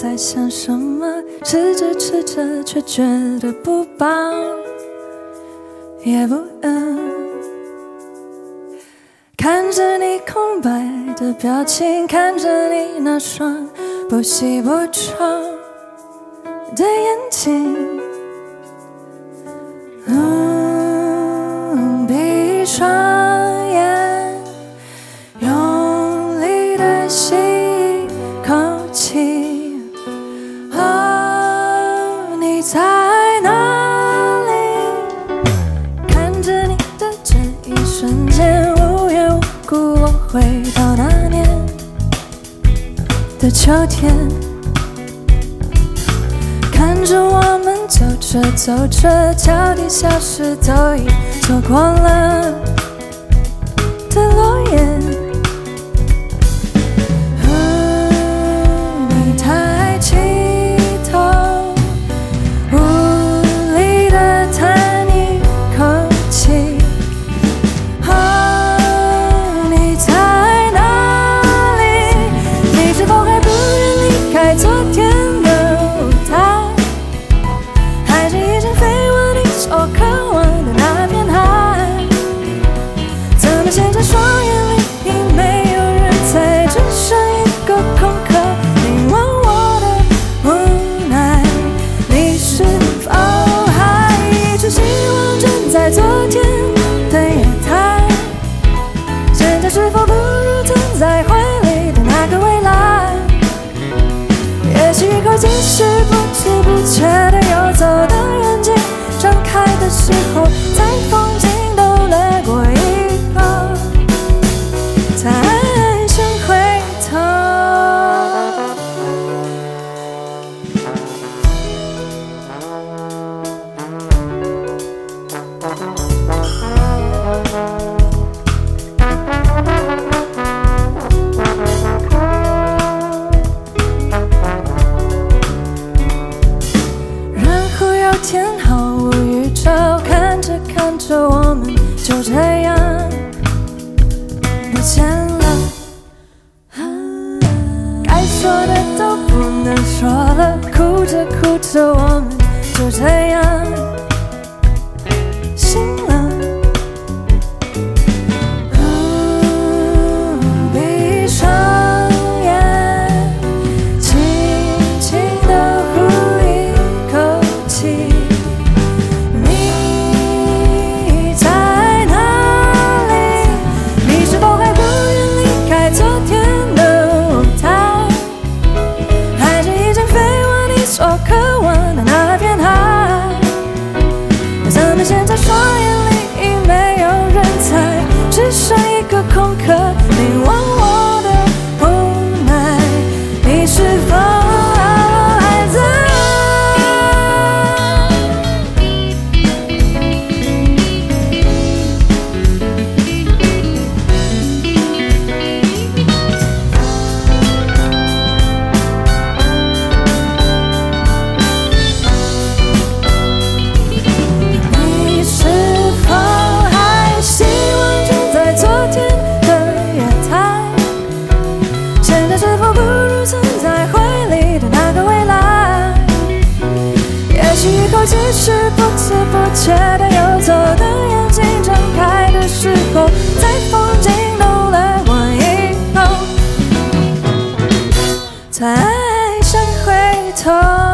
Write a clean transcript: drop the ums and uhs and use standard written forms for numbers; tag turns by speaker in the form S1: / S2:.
S1: 在想什么，吃着吃着却觉得不饱也不饿。看着你空白的表情，看着你那双不细不皱的眼睛，闭双眼，用力的吸一口气。你在哪里？看着你的这一瞬间，无缘无故我回到那年的秋天。看着我们走着走着，脚底下是都已错过了的落叶。你抬起头，无力地叹一口气。你在哪里？你是否还不愿离开昨天的舞台？还是已经飞往你所渴望的那片海？怎么现在双眼里已没有人猜，只剩一个空壳？你问我的无奈，你是否还一直希望站在昨天的月台？现在是否不如躺在怀里的那个未来？也许一口气是不知不觉的游走的眼睛，张开的时候，在风景都掠过以后，才想回头。然后有天毫无预兆，看着看着我们就这样不见了。该说的都不能说了，哭着哭着我们就这样醒了。闭双眼，轻轻地呼一口气。你在哪里？你是否还不愿离开昨天的舞台？还是已经飞往你所渴望的那片海？怎么现在双眼里已没有人猜，只剩一个空壳？你问我的无奈，你是否还在？你是否还希望站在昨天的月台？现在是否不如藏在怀里的那个未来？也许一口气是不知不觉的游走的眼睛，张开的时候，在风景都掠过以后，才想回头。